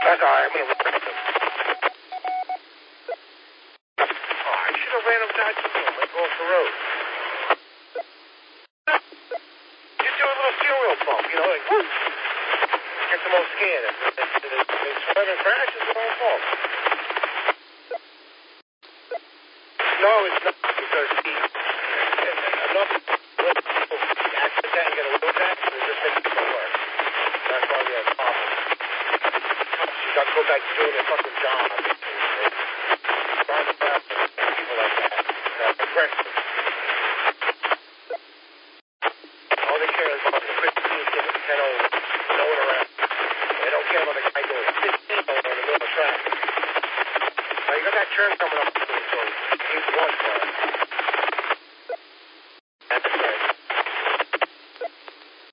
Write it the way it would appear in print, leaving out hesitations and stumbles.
That's all right. I'm going to run him. Oh, I should have ran him down to him. Let go off the road. Just do a little steering wheel bump, you know, like, whoo. Get them all scared. If they swerve and crash, it's their own fault. No, it's not, because enough accident and get a wheel tax, and it just makes people worse. That's why we have problems. You got to go back to doing their fucking job.